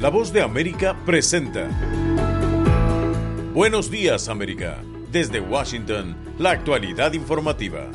La Voz de América presenta Buenos Días, América. Desde Washington, la actualidad informativa.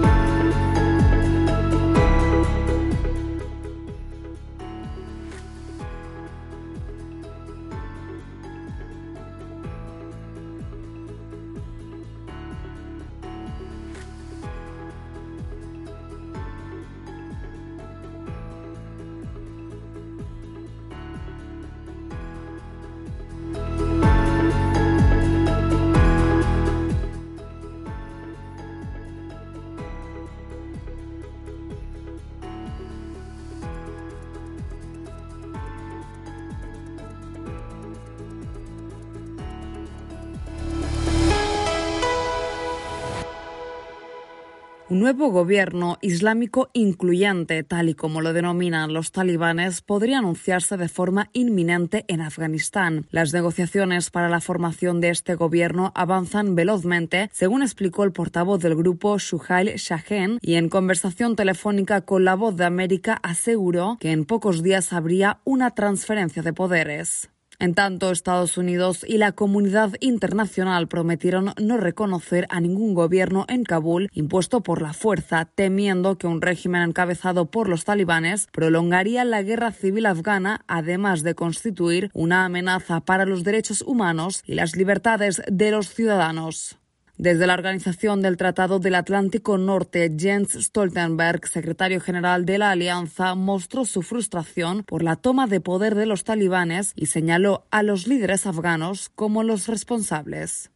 Un nuevo gobierno islámico incluyente, tal y como lo denominan los talibanes, podría anunciarse de forma inminente en Afganistán. Las negociaciones para la formación de este gobierno avanzan velozmente, según explicó el portavoz del grupo Suhail Shaheen, y en conversación telefónica con La Voz de América aseguró que en pocos días habría una transferencia de poderes. En tanto, Estados Unidos y la comunidad internacional prometieron no reconocer a ningún gobierno en Kabul impuesto por la fuerza, temiendo que un régimen encabezado por los talibanes prolongaría la guerra civil afgana, además de constituir una amenaza para los derechos humanos y las libertades de los ciudadanos. Desde la Organización del Tratado del Atlántico Norte, Jens Stoltenberg, secretario general de la Alianza, mostró su frustración por la toma de poder de los talibanes y señaló a los líderes afganos como los responsables.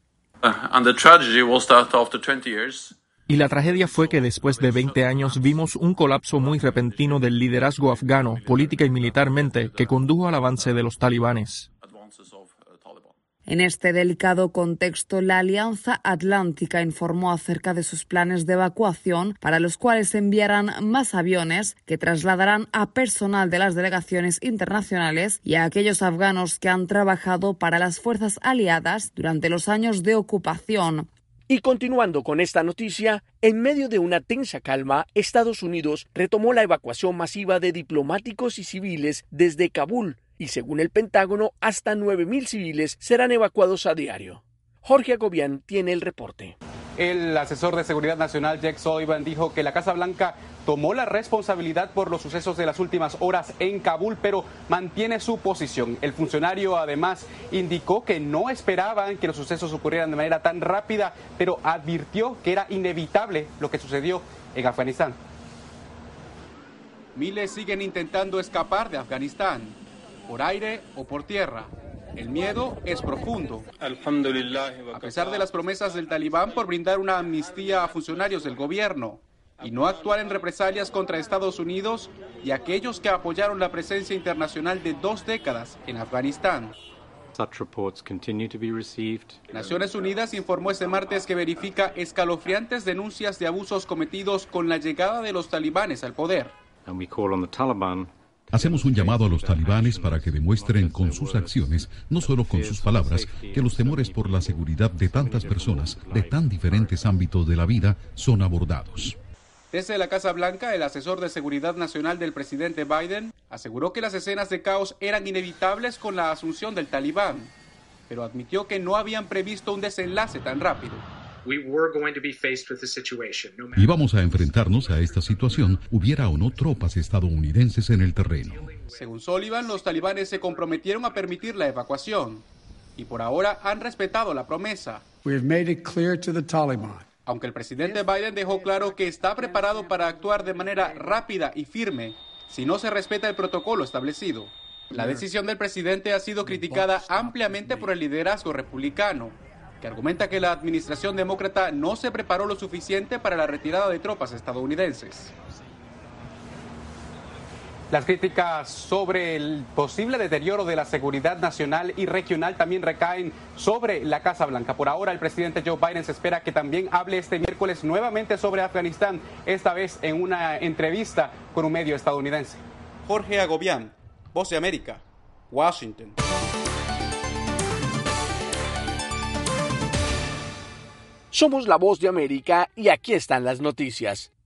Y la tragedia fue que después de 20 años vimos un colapso muy repentino del liderazgo afgano, política y militarmente, que condujo al avance de los talibanes. En este delicado contexto, la Alianza Atlántica informó acerca de sus planes de evacuación, para los cuales enviarán más aviones que trasladarán a personal de las delegaciones internacionales y a aquellos afganos que han trabajado para las fuerzas aliadas durante los años de ocupación. Y continuando con esta noticia, en medio de una tensa calma, Estados Unidos retomó la evacuación masiva de diplomáticos y civiles desde Kabul, y según el Pentágono, hasta 9,000 civiles serán evacuados a diario. Jorge Agobián tiene el reporte. El asesor de Seguridad Nacional, Jake Sullivan, dijo que la Casa Blanca tomó la responsabilidad por los sucesos de las últimas horas en Kabul, pero mantiene su posición. El funcionario además indicó que no esperaban que los sucesos ocurrieran de manera tan rápida, pero advirtió que era inevitable lo que sucedió en Afganistán. Miles siguen intentando escapar de Afganistán, por aire o por tierra. El miedo es profundo. A pesar de las promesas del Talibán por brindar una amnistía a funcionarios del gobierno y no actuar en represalias contra Estados Unidos y aquellos que apoyaron la presencia internacional de 2 décadas en Afganistán. Naciones Unidas informó este martes que verifica escalofriantes denuncias de abusos cometidos con la llegada de los talibanes al poder. Hacemos un llamado a los talibanes para que demuestren con sus acciones, no solo con sus palabras, que los temores por la seguridad de tantas personas de tan diferentes ámbitos de la vida son abordados. Desde la Casa Blanca, el asesor de seguridad nacional del presidente Biden aseguró que las escenas de caos eran inevitables con la asunción del Talibán, pero admitió que no habían previsto un desenlace tan rápido. Íbamos a enfrentarnos a esta situación, hubiera o no tropas estadounidenses en el terreno. Según Sullivan, los talibanes se comprometieron a permitir la evacuación y por ahora han respetado la promesa. Aunque el presidente Biden dejó claro que está preparado para actuar de manera rápida y firme si no se respeta el protocolo establecido. La decisión del presidente ha sido criticada ampliamente por el liderazgo republicano, que argumenta que la administración demócrata no se preparó lo suficiente para la retirada de tropas estadounidenses. Las críticas sobre el posible deterioro de la seguridad nacional y regional también recaen sobre la Casa Blanca. Por ahora, el presidente Joe Biden se espera que también hable este miércoles nuevamente sobre Afganistán, esta vez en una entrevista con un medio estadounidense. Jorge Agobián, Voz de América, Washington. Somos La Voz de América y aquí están las noticias.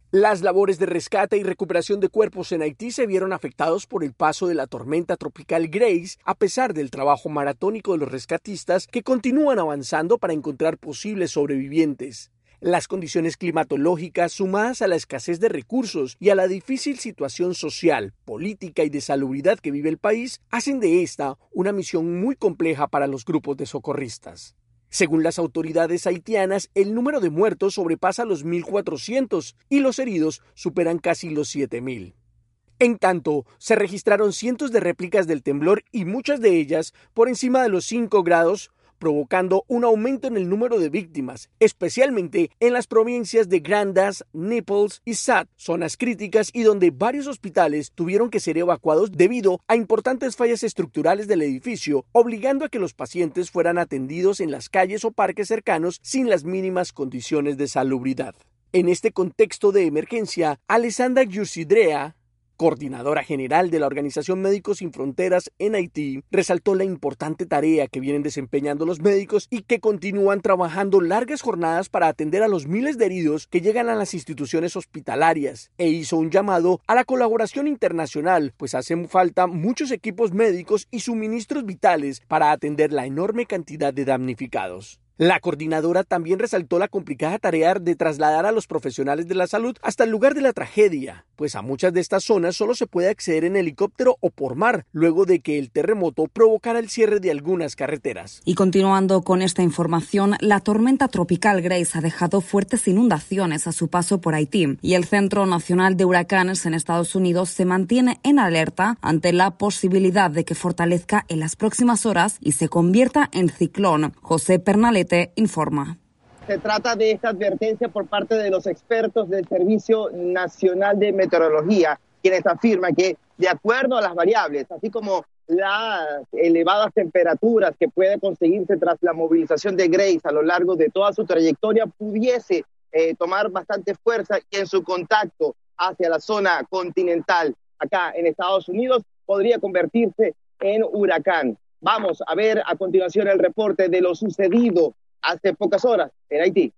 Las labores de rescate y recuperación de cuerpos en Haití se vieron afectados por el paso de la tormenta tropical Grace, a pesar del trabajo maratónico de los rescatistas que continúan avanzando para encontrar posibles sobrevivientes. Las condiciones climatológicas, sumadas a la escasez de recursos y a la difícil situación social, política y de salubridad que vive el país, hacen de esta una misión muy compleja para los grupos de socorristas. Según las autoridades haitianas, el número de muertos sobrepasa los 1.400 y los heridos superan casi los 7.000. En tanto, se registraron cientos de réplicas del temblor y muchas de ellas por encima de los 5 grados, provocando un aumento en el número de víctimas, especialmente en las provincias de Grandas, Naples y Sad, zonas críticas y donde varios hospitales tuvieron que ser evacuados debido a importantes fallas estructurales del edificio, obligando a que los pacientes fueran atendidos en las calles o parques cercanos sin las mínimas condiciones de salubridad. En este contexto de emergencia, Alessandra Giusidrea, coordinadora general de la Organización Médicos Sin Fronteras en Haití, resaltó la importante tarea que vienen desempeñando los médicos y que continúan trabajando largas jornadas para atender a los miles de heridos que llegan a las instituciones hospitalarias, e hizo un llamado a la colaboración internacional, pues hacen falta muchos equipos médicos y suministros vitales para atender la enorme cantidad de damnificados. La coordinadora también resaltó la complicada tarea de trasladar a los profesionales de la salud hasta el lugar de la tragedia, pues a muchas de estas zonas solo se puede acceder en helicóptero o por mar, luego de que el terremoto provocara el cierre de algunas carreteras. Y continuando con esta información, la tormenta tropical Grace ha dejado fuertes inundaciones a su paso por Haití y el Centro Nacional de Huracanes en Estados Unidos se mantiene en alerta ante la posibilidad de que fortalezca en las próximas horas y se convierta en ciclón. José Pernalete informa. Se trata de esta advertencia por parte de los expertos del Servicio Nacional de Meteorología, quienes afirman que, de acuerdo a las variables, así como las elevadas temperaturas que puede conseguirse tras la movilización de Grace a lo largo de toda su trayectoria, pudiese tomar bastante fuerza y en su contacto hacia la zona continental acá en Estados Unidos podría convertirse en huracán. Vamos a ver a continuación el reporte de lo sucedido hace pocas horas en Haití.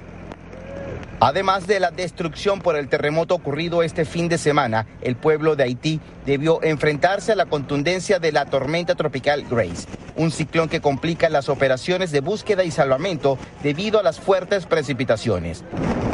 Además de la destrucción por el terremoto ocurrido este fin de semana, el pueblo de Haití debió enfrentarse a la contundencia de la tormenta tropical Grace, un ciclón que complica las operaciones de búsqueda y salvamento debido a las fuertes precipitaciones.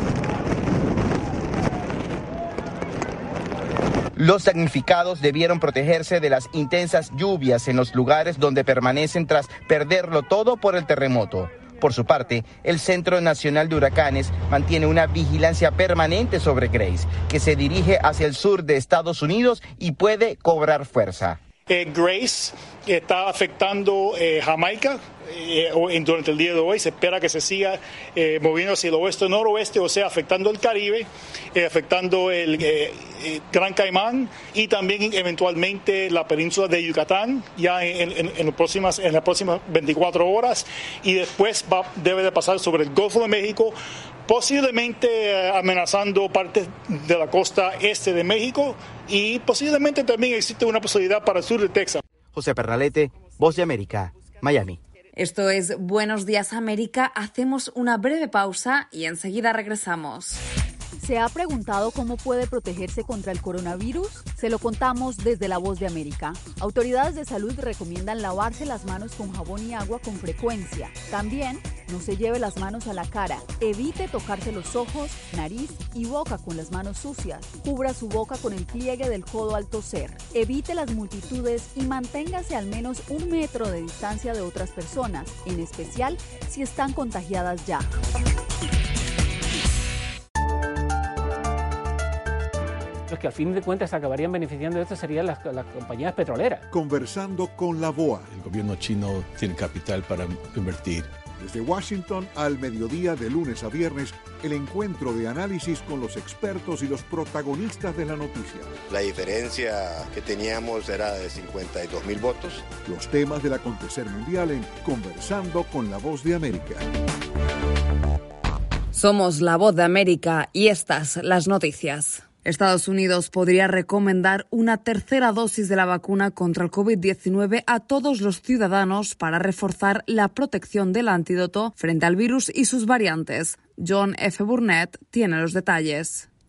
Los damnificados debieron protegerse de las intensas lluvias en los lugares donde permanecen tras perderlo todo por el terremoto. Por su parte, el Centro Nacional de Huracanes mantiene una vigilancia permanente sobre Grace, que se dirige hacia el sur de Estados Unidos y puede cobrar fuerza. Grace está afectando Jamaica durante el día de hoy. Se espera que se siga moviendo hacia el oeste-noroeste, o sea, afectando el Caribe, afectando el Gran Caimán y también eventualmente la península de Yucatán ya en las próximas 24 horas, y después debe de pasar sobre el Golfo de México, posiblemente amenazando partes de la costa este de México, y posiblemente también existe una posibilidad para el sur de Texas. José Pernalete, Voz de América, Miami. Esto es Buenos Días América. Hacemos una breve pausa y enseguida regresamos. ¿Se ha preguntado cómo puede protegerse contra el coronavirus? Se lo contamos desde La Voz de América. Autoridades de salud recomiendan lavarse las manos con jabón y agua con frecuencia. También, no se lleve las manos a la cara. Evite tocarse los ojos, nariz y boca con las manos sucias. Cubra su boca con el pliegue del codo al toser. Evite las multitudes y manténgase al menos 1 metro de distancia de otras personas, en especial si están contagiadas ya. Los que al fin de cuentas acabarían beneficiando de esto serían las compañías petroleras. Conversando con la BOA. El gobierno chino tiene capital para invertir. Desde Washington al mediodía, de lunes a viernes, el encuentro de análisis con los expertos y los protagonistas de la noticia. La diferencia que teníamos era de 52,000 votos. Los temas del acontecer mundial en Conversando con la Voz de América. Somos La Voz de América y estas las noticias. Estados Unidos podría recomendar una tercera dosis de la vacuna contra el COVID-19 a todos los ciudadanos para reforzar la protección del antídoto frente al virus y sus variantes. John F. Burnett tiene los detalles.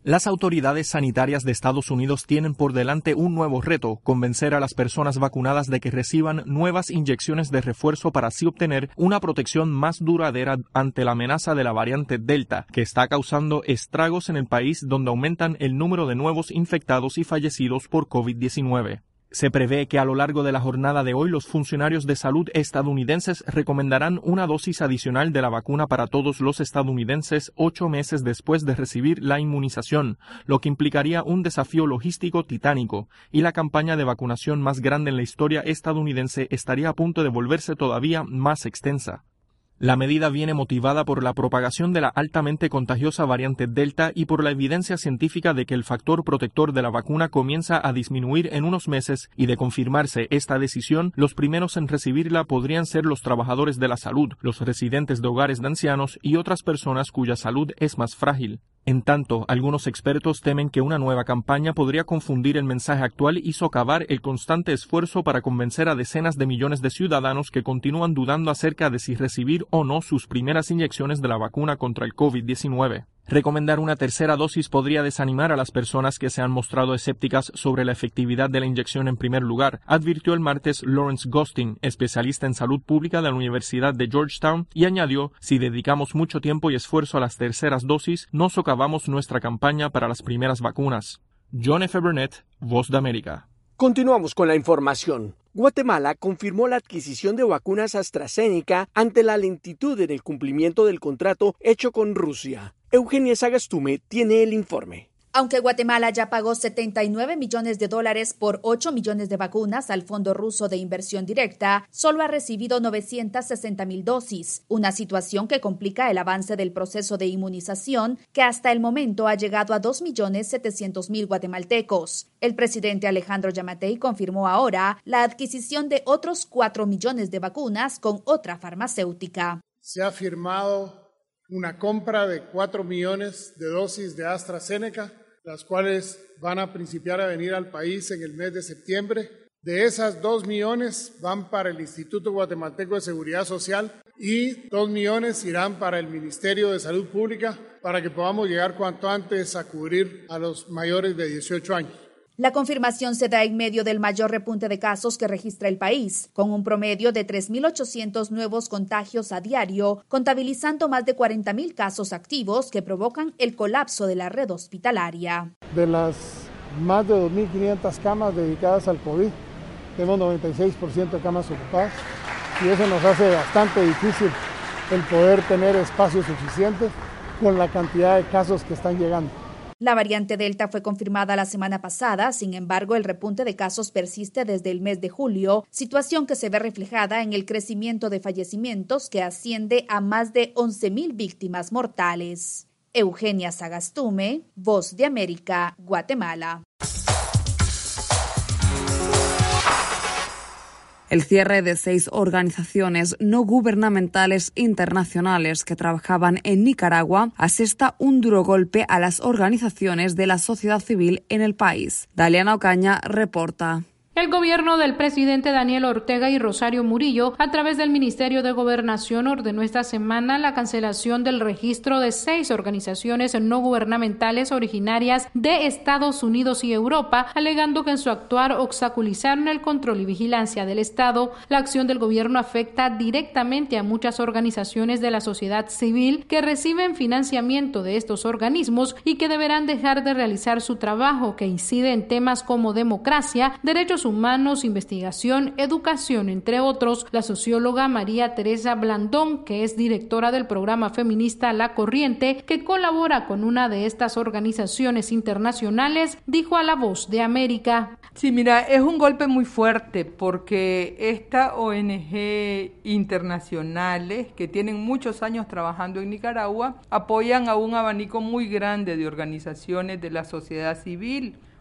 Las autoridades sanitarias de Estados Unidos tienen por delante un nuevo reto: convencer a las personas vacunadas de que reciban nuevas inyecciones de refuerzo para así obtener una protección más duradera ante la amenaza de la variante Delta, que está causando estragos en el país, donde aumentan el número de nuevos infectados y fallecidos por COVID-19. Se prevé que a lo largo de la jornada de hoy los funcionarios de salud estadounidenses recomendarán una dosis adicional de la vacuna para todos los estadounidenses 8 meses después de recibir la inmunización, lo que implicaría un desafío logístico titánico, y la campaña de vacunación más grande en la historia estadounidense estaría a punto de volverse todavía más extensa. La medida viene motivada por la propagación de la altamente contagiosa variante Delta y por la evidencia científica de que el factor protector de la vacuna comienza a disminuir en unos meses, y de confirmarse esta decisión, los primeros en recibirla podrían ser los trabajadores de la salud, los residentes de hogares de ancianos y otras personas cuya salud es más frágil. En tanto, algunos expertos temen que una nueva campaña podría confundir el mensaje actual y socavar el constante esfuerzo para convencer a decenas de millones de ciudadanos que continúan dudando acerca de si recibir o no sus primeras inyecciones de la vacuna contra el COVID-19. Recomendar una tercera dosis podría desanimar a las personas que se han mostrado escépticas sobre la efectividad de la inyección en primer lugar, advirtió el martes Lawrence Gostin, especialista en salud pública de la Universidad de Georgetown, y añadió: si dedicamos mucho tiempo y esfuerzo a las terceras dosis, no socavamos nuestra campaña para las primeras vacunas. John F. Burnett, Voz de América. Continuamos con la información. Guatemala confirmó la adquisición de vacunas AstraZeneca ante la lentitud en el cumplimiento del contrato hecho con Rusia. Eugenia Sagastume tiene el informe. Aunque Guatemala ya pagó $79 millones por 8 millones de vacunas al Fondo Ruso de Inversión Directa, solo ha recibido 960,000 dosis, una situación que complica el avance del proceso de inmunización, que hasta el momento ha llegado a 2,700,000 guatemaltecos. El presidente Alejandro Yamatei confirmó ahora la adquisición de otros 4 millones de vacunas con otra farmacéutica. Se ha firmado una compra de 4 millones de dosis de AstraZeneca, las cuales van a principiar a venir al país en el mes de septiembre. De esas 2 millones van para el Instituto Guatemalteco de Seguridad Social y 2 millones irán para el Ministerio de Salud Pública para que podamos llegar cuanto antes a cubrir a los mayores de 18 años. La confirmación se da en medio del mayor repunte de casos que registra el país, con un promedio de 3.800 nuevos contagios a diario, contabilizando más de 40,000 casos activos que provocan el colapso de la red hospitalaria. De las más de 2.500 camas dedicadas al COVID, tenemos 96% de camas ocupadas, y eso nos hace bastante difícil el poder tener espacios suficientes con la cantidad de casos que están llegando. La variante Delta fue confirmada la semana pasada, sin embargo, el repunte de casos persiste desde el mes de julio, situación que se ve reflejada en el crecimiento de fallecimientos que asciende a más de 11,000 víctimas mortales. Eugenia Sagastume, Voz de América, Guatemala. El cierre de 6 organizaciones no gubernamentales internacionales que trabajaban en Nicaragua asesta un duro golpe a las organizaciones de la sociedad civil en el país. Daliana Ocaña reporta. El gobierno del presidente Daniel Ortega y Rosario Murillo, a través del Ministerio de Gobernación, ordenó esta semana la cancelación del registro de 6 organizaciones no gubernamentales originarias de Estados Unidos y Europa, alegando que en su actuar obstaculizaron el control y vigilancia del Estado. La acción del gobierno afecta directamente a muchas organizaciones de la sociedad civil que reciben financiamiento de estos organismos y que deberán dejar de realizar su trabajo, que incide en temas como democracia, derechos humanos, investigación, educación, entre otros. La socióloga María Teresa Blandón, que es directora del programa feminista La Corriente, que colabora con una de estas organizaciones internacionales, dijo a La Voz de América. Sí, mira, es un golpe muy fuerte porque estas ONG internacionales que tienen muchos años trabajando en Nicaragua apoyan a un abanico muy grande de organizaciones de la sociedad civil,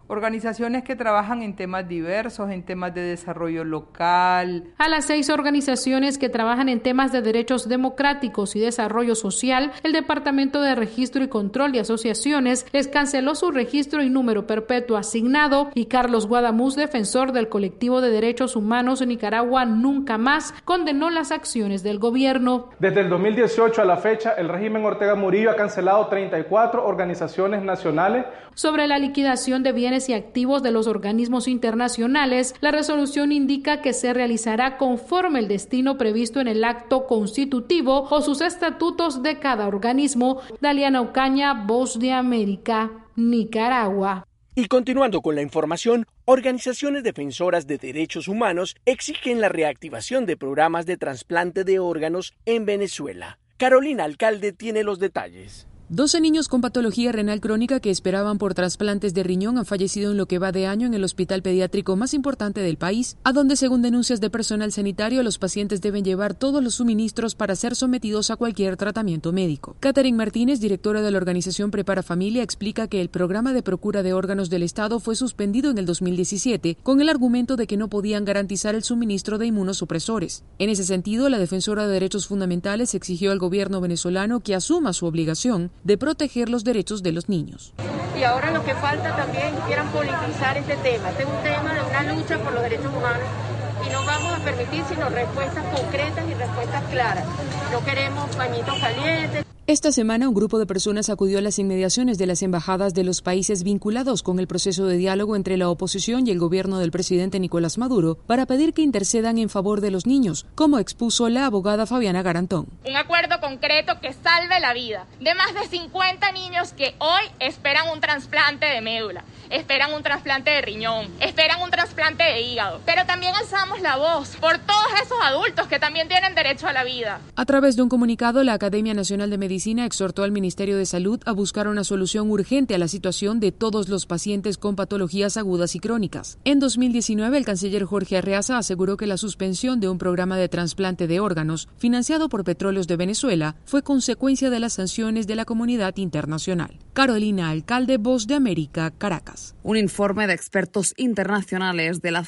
Organizaciones que trabajan en temas diversos, en temas de desarrollo local. A las 6 organizaciones que trabajan en temas de derechos democráticos y desarrollo social, el Departamento de Registro y Control de Asociaciones les canceló su registro y número perpetuo asignado, y Carlos Guadamuz, defensor del colectivo de derechos humanos en Nicaragua Nunca Más, condenó las acciones del gobierno. Desde el 2018 a la fecha, el régimen Ortega Murillo ha cancelado 34 organizaciones nacionales. Sobre la liquidación de bienes y activos de los organismos internacionales, la resolución indica que se realizará conforme el destino previsto en el acto constitutivo o sus estatutos de cada organismo. Daliana Ocaña, Voz de América, Nicaragua. Y continuando con la información, organizaciones defensoras de derechos humanos exigen la reactivación de programas de trasplante de órganos en Venezuela. Carolina Alcalde tiene los detalles. 12 niños con patología renal crónica que esperaban por trasplantes de riñón han fallecido en lo que va de año en el hospital pediátrico más importante del país, a donde, según denuncias de personal sanitario, los pacientes deben llevar todos los suministros para ser sometidos a cualquier tratamiento médico. Catherine Martínez, directora de la organización Prepara Familia, explica que el programa de procura de órganos del Estado fue suspendido en el 2017 con el argumento de que no podían garantizar el suministro de inmunosupresores. En ese sentido, la defensora de derechos fundamentales exigió al gobierno venezolano que asuma su obligación de proteger los derechos de los niños. Y ahora lo que falta también, quieran politizar este tema. Este es un tema de una lucha por los derechos humanos y no vamos a permitir sino respuestas concretas y respuestas claras. No queremos pañitos calientes. Esta semana, un grupo de personas acudió a las inmediaciones de las embajadas de los países vinculados con el proceso de diálogo entre la oposición y el gobierno del presidente Nicolás Maduro para pedir que intercedan en favor de los niños, como expuso la abogada Fabiana Garantón. Un acuerdo concreto que salve la vida de más de 50 niños que hoy esperan un trasplante de médula, esperan un trasplante de riñón, esperan un trasplante de hígado. Pero también alzamos la voz por todos esos adultos que también tienen derecho a la vida. A través de un comunicado, la Academia Nacional de Medicina exhortó al Ministerio de Salud a buscar una solución urgente a la situación de todos los pacientes con patologías agudas y crónicas. En 2019, el canciller Jorge Arreaza aseguró que la suspensión de un programa de trasplante de órganos financiado por Petróleos de Venezuela fue consecuencia de las sanciones de la comunidad internacional. Carolina Alcalde, Voz de América, Caracas. Un informe de expertos internacionales de la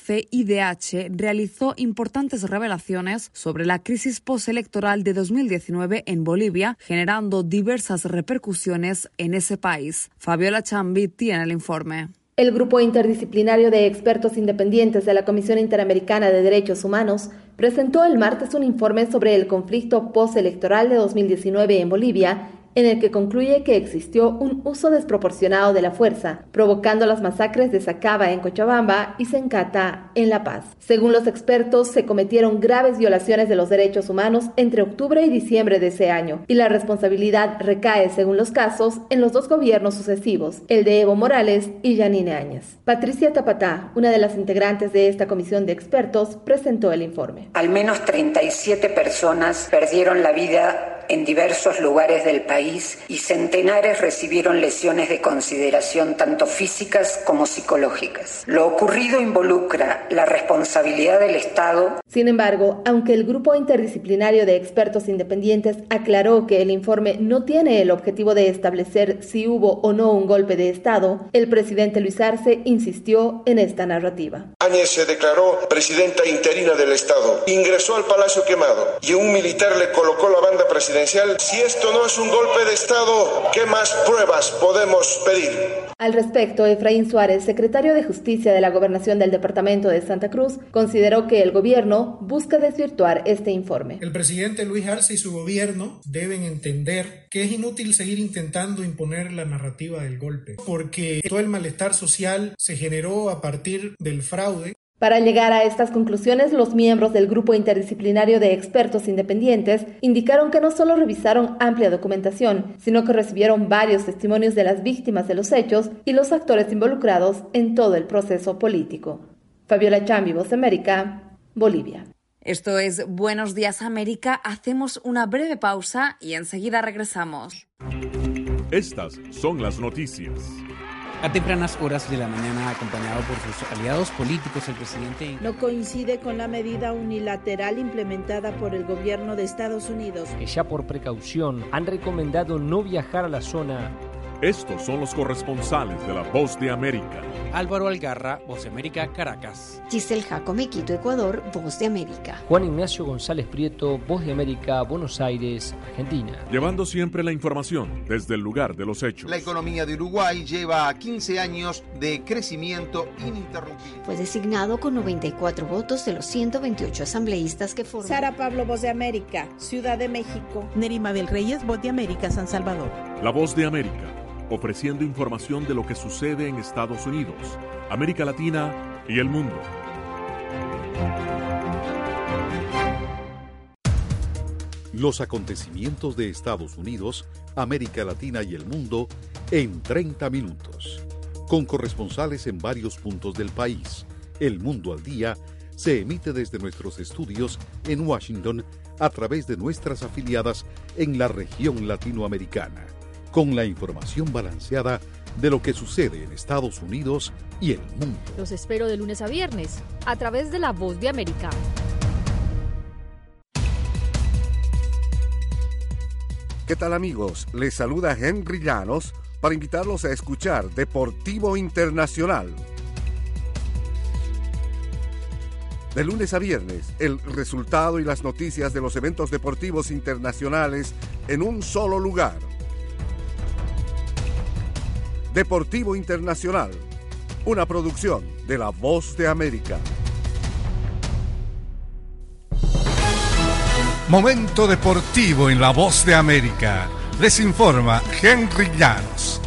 CIDH realizó importantes revelaciones sobre la crisis postelectoral de 2019 en Bolivia, generando diversas repercusiones en ese país. Fabiola Chambi tiene el informe. El Grupo Interdisciplinario de Expertos Independientes de la Comisión Interamericana de Derechos Humanos presentó el martes un informe sobre el conflicto postelectoral de 2019 en Bolivia, en el que concluye que existió un uso desproporcionado de la fuerza, provocando las masacres de Sacaba en Cochabamba y Sencata en La Paz. Según los expertos, se cometieron graves violaciones de los derechos humanos entre octubre y diciembre de ese año, y la responsabilidad recae, según los casos, en los dos gobiernos sucesivos, el de Evo Morales y Yanine Áñez. Patricia Tapatá, una de las integrantes de esta comisión de expertos, presentó el informe. Al menos 37 personas perdieron la vida en diversos lugares del país y centenares recibieron lesiones de consideración tanto físicas como psicológicas. Lo ocurrido involucra la responsabilidad del Estado. Sin embargo, aunque el Grupo Interdisciplinario de Expertos Independientes aclaró que el informe no tiene el objetivo de establecer si hubo o no un golpe de Estado, el presidente Luis Arce insistió en esta narrativa. Áñez se declaró presidenta interina del Estado, ingresó al Palacio Quemado y un militar le colocó la banda presidencial. Si esto no es un golpe de Estado, ¿qué más pruebas podemos pedir? Al respecto, Efraín Suárez, secretario de Justicia de la Gobernación del Departamento de Santa Cruz, consideró que el gobierno busca desvirtuar este informe. El presidente Luis Arce y su gobierno deben entender que es inútil seguir intentando imponer la narrativa del golpe, porque todo el malestar social se generó a partir del fraude. Para llegar a estas conclusiones, los miembros del Grupo Interdisciplinario de Expertos Independientes indicaron que no solo revisaron amplia documentación, sino que recibieron varios testimonios de las víctimas de los hechos y los actores involucrados en todo el proceso político. Fabiola Chambi, Voz de América, Bolivia. Esto es Buenos Días América. Hacemos una breve pausa y enseguida regresamos. Estas son las noticias. A tempranas horas de la mañana, acompañado por sus aliados políticos, el presidente no coincide con la medida unilateral implementada por el gobierno de Estados Unidos, que ya por precaución han recomendado no viajar a la zona Estos son los corresponsales de La Voz de América. Álvaro Algarra, Voz de América, Caracas. Giselle Jacome, Quito, Ecuador, Voz de América. Juan Ignacio González Prieto, Voz de América, Buenos Aires, Argentina. Llevando siempre la información desde el lugar de los hechos. La economía de Uruguay lleva 15 años de crecimiento ininterrumpido. Fue designado con 94 votos de los 128 asambleístas que forman. Sara Pablo, Voz de América, Ciudad de México. Nerima Bel Reyes, Voz de América, San Salvador. La Voz de América, ofreciendo información de lo que sucede en Estados Unidos, América Latina y el mundo. Los acontecimientos de Estados Unidos, América Latina y el mundo en 30 minutos. Con corresponsales en varios puntos del país. El Mundo al Día se emite desde nuestros estudios en Washington a través de nuestras afiliadas en la región latinoamericana, con la información balanceada de lo que sucede en Estados Unidos y el mundo. Los espero de lunes a viernes, a través de La Voz de América. ¿Qué tal, amigos? Les saluda Henry Llanos para invitarlos a escuchar Deportivo Internacional. De lunes a viernes, el resultado y las noticias de los eventos deportivos internacionales en un solo lugar. Deportivo Internacional, una producción de La Voz de América. Momento deportivo en La Voz de América. Les informa Henry Llanos.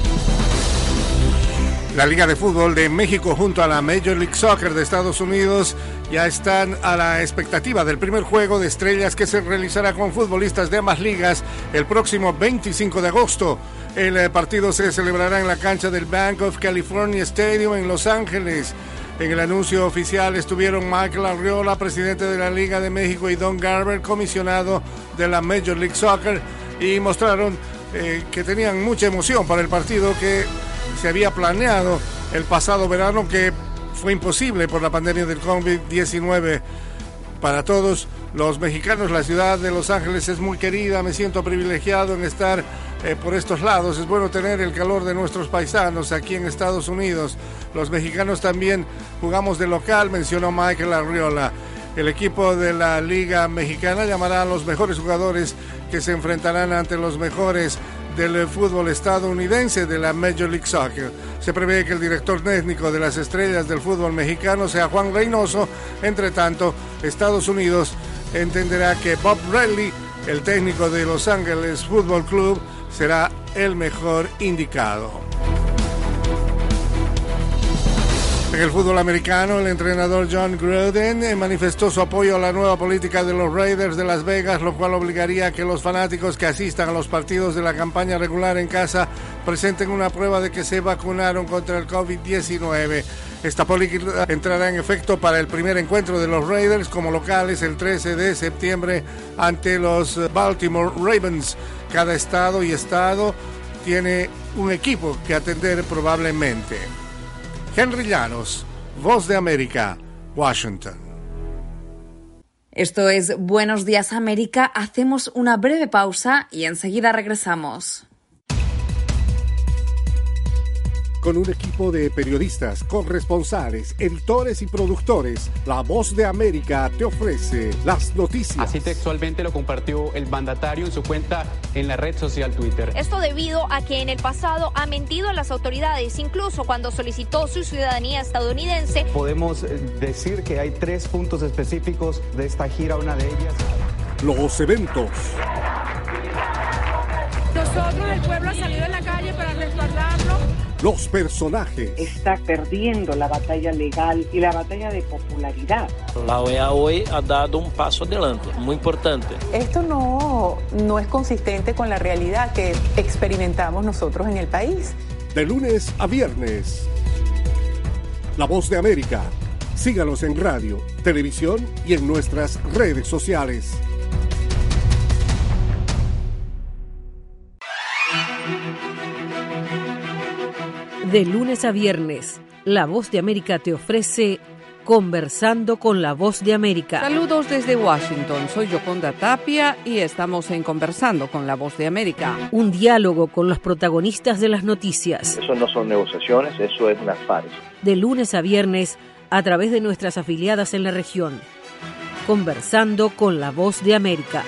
La Liga de Fútbol de México junto a la Major League Soccer de Estados Unidos ya están a la expectativa del primer juego de estrellas que se realizará con futbolistas de ambas ligas el próximo 25 de agosto. El partido se celebrará en la cancha del Bank of California Stadium en Los Ángeles. En el anuncio oficial estuvieron Michael Arriola, presidente de la Liga de México, y Don Garber, comisionado de la Major League Soccer, y mostraron que tenían mucha emoción para el partido que se había planeado el pasado verano, que fue imposible por la pandemia del COVID-19. Para todos los mexicanos, la ciudad de Los Ángeles es muy querida. Me siento privilegiado en estar por estos lados. Es bueno tener el calor de nuestros paisanos aquí en Estados Unidos. Los mexicanos también jugamos de local, mencionó Michael Arriola. El equipo de la Liga Mexicana llamará a los mejores jugadores que se enfrentarán ante los mejores del fútbol estadounidense de la Major League Soccer. Se prevé que el director técnico de las estrellas del fútbol mexicano sea Juan Reynoso. Entre tanto, Estados Unidos entenderá que Bob Bradley, el técnico de Los Ángeles Football Club, será el mejor indicado. En el fútbol americano, el entrenador John Gruden manifestó su apoyo a la nueva política de los Raiders de Las Vegas, lo cual obligaría a que los fanáticos que asistan a los partidos de la campaña regular en casa presenten una prueba de que se vacunaron contra el COVID-19. Esta política entrará en efecto para el primer encuentro de los Raiders como locales el 13 de septiembre ante los Baltimore Ravens. Cada estado y estado tiene un equipo que atender probablemente. Henry Llanos, Voz de América, Washington. Esto es Buenos Días América. Hacemos una breve pausa y enseguida regresamos. Con un equipo de periodistas, corresponsales, editores y productores, La Voz de América te ofrece las noticias. Así textualmente lo compartió el mandatario en su cuenta en la red social Twitter. Esto debido a que en el pasado ha mentido a las autoridades, incluso cuando solicitó su ciudadanía estadounidense. Podemos decir que hay 3 puntos específicos de esta gira, una de ellas. Los eventos. Nosotros, el pueblo, ha salido en la calle para respaldarlo. Los personajes. Está perdiendo la batalla legal y la batalla de popularidad. La OEA hoy ha dado un paso adelante, muy importante. Esto no es consistente con la realidad que experimentamos nosotros en el país. De lunes a viernes. La Voz de América. Síganos en radio, televisión y en nuestras redes sociales. De lunes a viernes, La Voz de América te ofrece Conversando con la Voz de América. Saludos desde Washington, soy Yoconda Tapia y estamos en Conversando con la Voz de América. Un diálogo con los protagonistas de las noticias. Eso no son negociaciones, eso es una farsa. De lunes a viernes, a través de nuestras afiliadas en la región. Conversando con la Voz de América.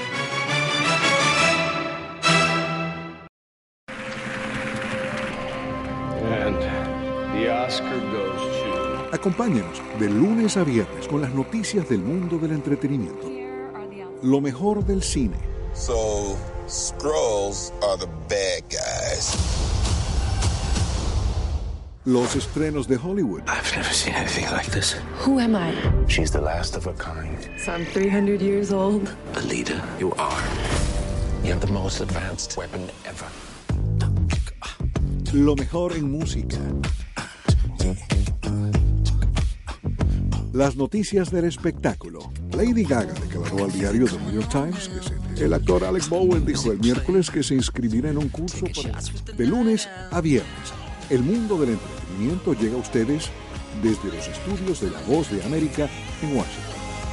And the Oscar goes to... Acompáñenos de lunes a viernes con las noticias del mundo del entretenimiento. Lo mejor del cine. So, Skrulls are the bad guys. Los estrenos de Hollywood. I've never seen anything like this. Who am I? She's the last of her kind. So I'm 300 years old. Alita, you are. You have the most advanced weapon ever. Lo mejor en música. Las noticias del espectáculo. Lady Gaga declaró al diario The New York Times que el actor Alec Baldwin dijo el miércoles que se inscribirá en un curso de lunes a viernes. El mundo del entretenimiento llega a ustedes desde los estudios de La Voz de América en Washington.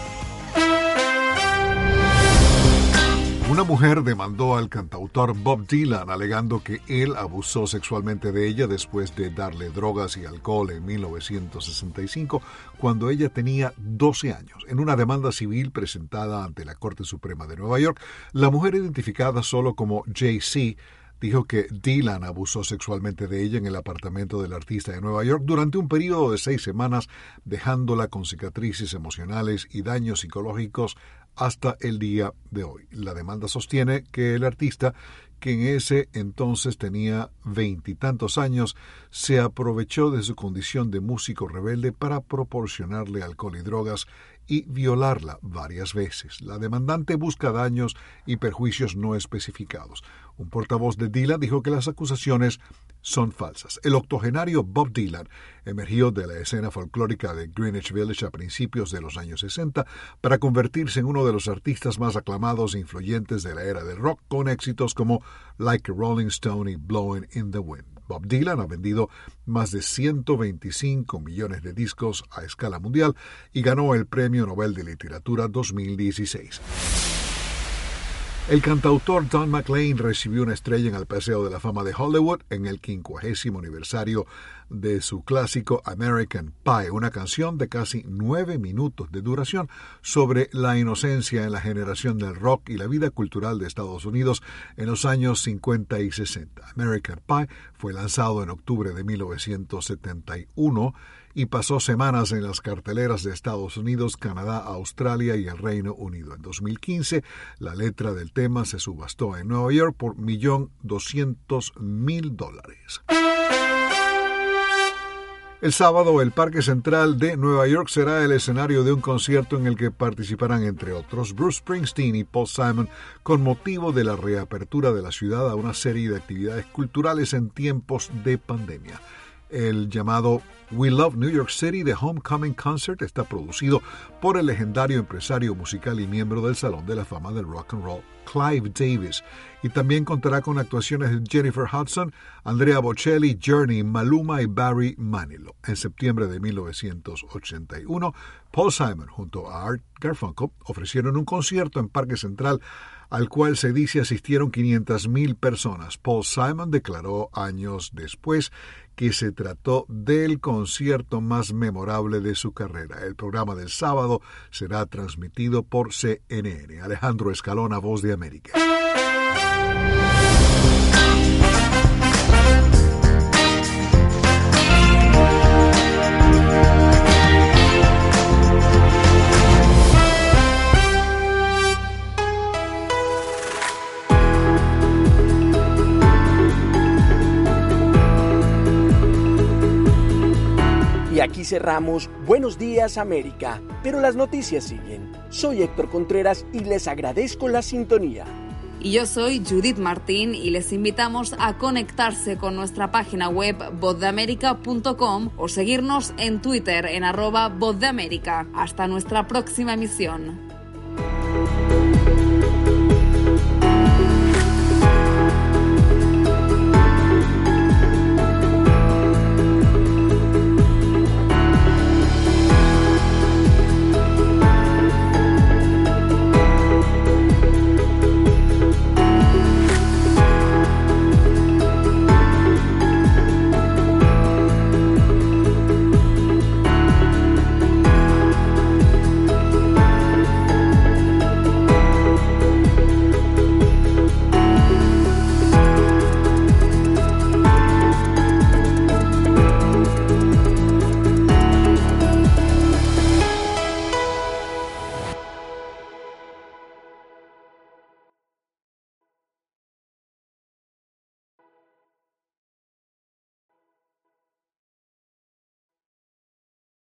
Una mujer demandó al cantautor Bob Dylan alegando que él abusó sexualmente de ella después de darle drogas y alcohol en 1965, cuando ella tenía 12 años. En una demanda civil presentada ante la Corte Suprema de Nueva York, la mujer, identificada solo como Jay-Z, dijo que Dylan abusó sexualmente de ella en el apartamento del artista de Nueva York durante un periodo de 6 semanas, dejándola con cicatrices emocionales y daños psicológicos hasta el día de hoy. La demanda sostiene que el artista, que en ese entonces tenía 20 y tantos años, se aprovechó de su condición de músico rebelde para proporcionarle alcohol y drogas y violarla varias veces. La demandante busca daños y perjuicios no especificados. Un portavoz de Dylan dijo que las acusaciones son falsas. El octogenario Bob Dylan emergió de la escena folclórica de Greenwich Village a principios de los años 60 para convertirse en uno de los artistas más aclamados e influyentes de la era del rock, con éxitos como Like a Rolling Stone y Blowing in the Wind. Bob Dylan ha vendido más de 125 millones de discos a escala mundial y ganó el Premio Nobel de Literatura 2016. El cantautor Don McLean recibió una estrella en el Paseo de la Fama de Hollywood en el 50º aniversario de su clásico American Pie, una canción de casi 9 minutos de duración sobre la inocencia en la generación del rock y la vida cultural de Estados Unidos en los años 50 y 60. American Pie fue lanzado en octubre de 1971 y pasó semanas en las carteleras de Estados Unidos, Canadá, Australia y el Reino Unido. En 2015, la letra del tema se subastó en Nueva York por $1.200.000. El sábado, el Parque Central de Nueva York será el escenario de un concierto en el que participarán, entre otros, Bruce Springsteen y Paul Simon, con motivo de la reapertura de la ciudad a una serie de actividades culturales en tiempos de pandemia. El llamado We Love New York City The Homecoming Concert está producido por el legendario empresario musical y miembro del Salón de la Fama del Rock and Roll, Clive Davis, y también contará con actuaciones de Jennifer Hudson, Andrea Bocelli, Journey, Maluma y Barry Manilow. En septiembre de 1981, Paul Simon junto a Art Garfunkel ofrecieron un concierto en Parque Central al cual se dice asistieron 500,000 personas. Paul Simon declaró años después que se trató del concierto más memorable de su carrera. El programa del sábado será transmitido por CNN. Alejandro Escalona, Voz de América. Y aquí cerramos Buenos Días América, pero las noticias siguen. Soy Héctor Contreras y les agradezco la sintonía. Y yo soy Judith Martín y les invitamos a conectarse con nuestra página web vozdeamerica.com o seguirnos en Twitter en @vozdeamerica. Hasta nuestra próxima emisión.